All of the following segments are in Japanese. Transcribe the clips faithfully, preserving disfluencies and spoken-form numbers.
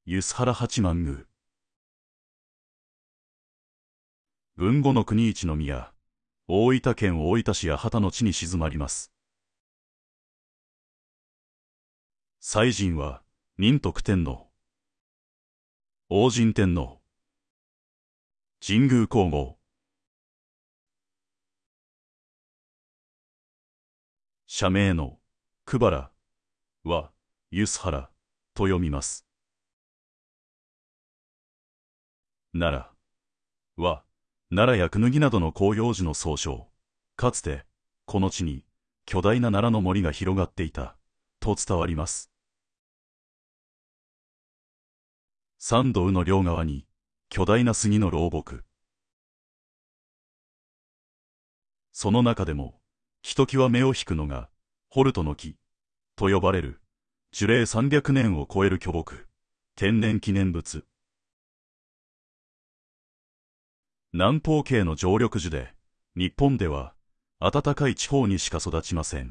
梼原八幡宮。豊後の国一宮、大分県大分市八幡の地に静まります。祭神は、仁徳天皇、応神天皇、神宮皇后、社名の久原は梼原と読みます。奈良は奈良や椚などの広葉樹の総称。かつてこの地に巨大な奈良の森が広がっていたと伝わります。三度宇の両側に巨大な杉の老木。その中でもひときわ目を引くのがホルトの木と呼ばれる樹齢さんびゃくねんを超える巨木、天然記念物。南方系の常緑樹で、日本では暖かい地方にしか育ちません。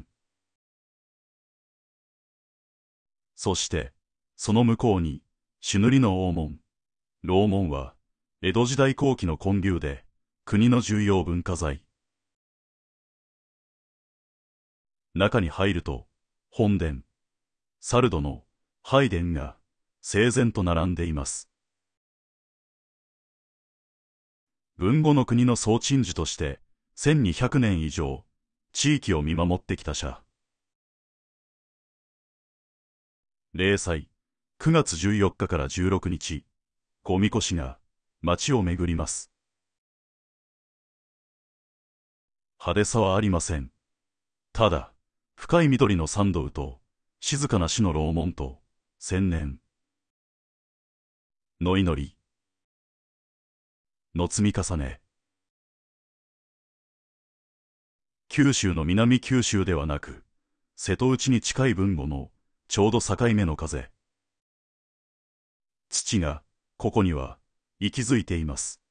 そして、その向こうに、朱塗りの大門。楼門は、江戸時代後期の建立で、国の重要文化財。中に入ると、本殿、サルドの拝殿が整然と並んでいます。豊後の国の総鎮守として、せんにひゃくねん以上、地域を見守ってきた社。例祭、くがつじゅうよっかからじゅうろくにち、ごみこしが町を巡ります。派手さはありません。ただ、深い緑の参道と、静かな死の楼門と、千年の祈りの積み重ね。九州の南九州ではなく、瀬戸内に近い豊後のちょうど境目の風。土がここには息づいています。